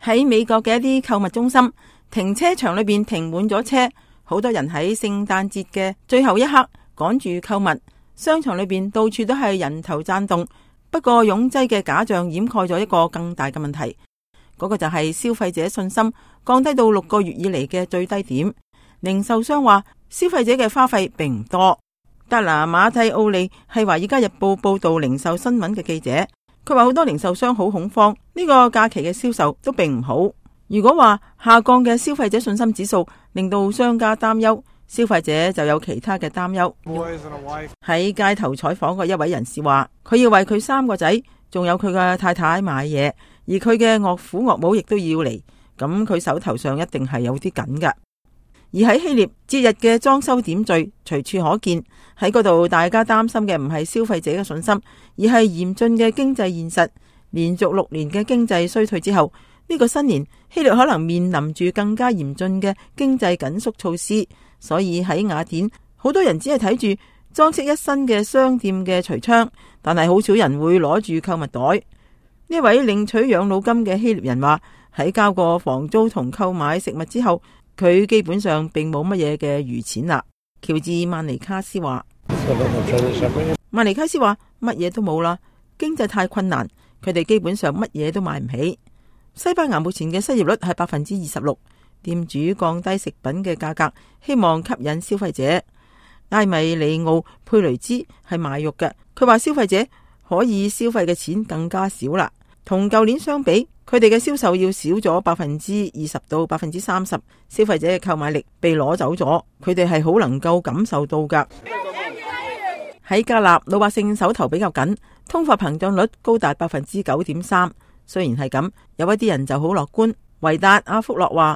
喺美國嘅一啲購物中心，停車場裏邊停滿咗車，好多人喺聖誕節嘅最後一刻趕住購物。商場裏邊到處都係人頭攢動，不過擁擠嘅假象掩蓋咗一個更大嘅問題，嗰個就係消費者信心降低到6個月以嚟嘅最低點。零售商話消費者嘅花費並唔多。德拿馬蒂奧利係《華爾街日報》報道零售新聞嘅記者，佢話好多零售商好恐慌，呢個假期嘅銷售都並唔好。如果話下降嘅消費者信心指數令到商家擔憂，消費者就有其他嘅擔憂。喺街頭採訪嘅一位人士話，佢要為佢3個仔仲有佢嘅太太買嘢，而佢嘅岳父岳母亦都要嚟，咁佢手頭上一定係有啲緊㗎。而喺希臘，節日嘅裝修點綴隨處可見，喺嗰度大家擔心嘅唔係消費者嘅信心，而係嚴峻嘅經濟現實。連續6年嘅經濟衰退之後，呢個新年希臘可能面臨住更加嚴峻嘅經濟緊縮措施。所以喺雅典，好多人只係睇住裝飾一新嘅商店嘅櫥窗，但係好少人會攞住購物袋。呢位領取養老金嘅希臘人話，喺交過房租同購買食物之後，佢基本上並冇乜嘢嘅餘錢啦。喬治曼尼卡斯話，曼尼卡斯話乜嘢都冇啦，經濟太困難，佢哋基本上乜嘢都買唔起。西班牙目前嘅失業率係26%，店主降低食品嘅價格，希望吸引消費者。埃米里奧佩雷茲係賣肉嘅，佢話消費者可以消費嘅錢更加少啦，同舊年相比，佢哋嘅銷售要少咗20%到30%，消費者嘅購買力被攞走咗，佢哋係好能夠感受到噶。喺加納，老百姓手頭比較緊，通貨膨脹率高達9.3%。雖然係咁，有一啲人就好樂觀。維達阿福洛話，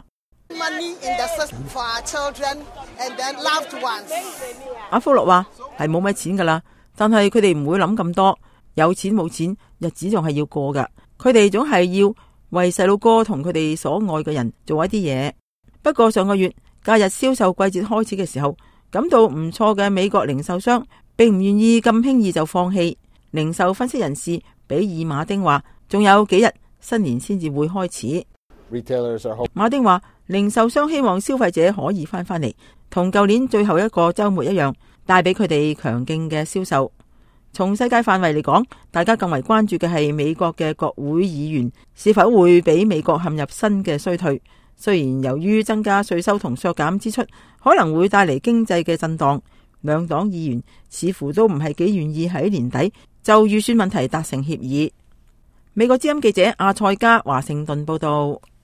阿福洛話係冇乜錢噶啦，但係佢哋唔會諗咁多，有錢冇錢，日子仲係要過噶。佢哋總係要為細路哥同佢哋所愛嘅人做一啲嘢。不過上個月假日銷售季節開始嘅時候，感到唔錯嘅美國零售商並唔願意咁輕易就放棄。零售分析人士比爾馬丁話，仲有幾日新年先至會開始。馬丁話，零售商希望消費者可以翻嚟，同舊年最後一個週末一樣，帶俾佢哋強勁嘅銷售。從世界範圍嚟講，大家更為關注嘅係美國嘅國會議員是否會俾美國陷入新嘅衰退。雖然由於增加稅收同削減支出可能會帶嚟經濟嘅震盪，兩黨議員似乎都唔係幾願意喺年底就預算問題達成協議。美國之音記者阿塞加華盛頓報道。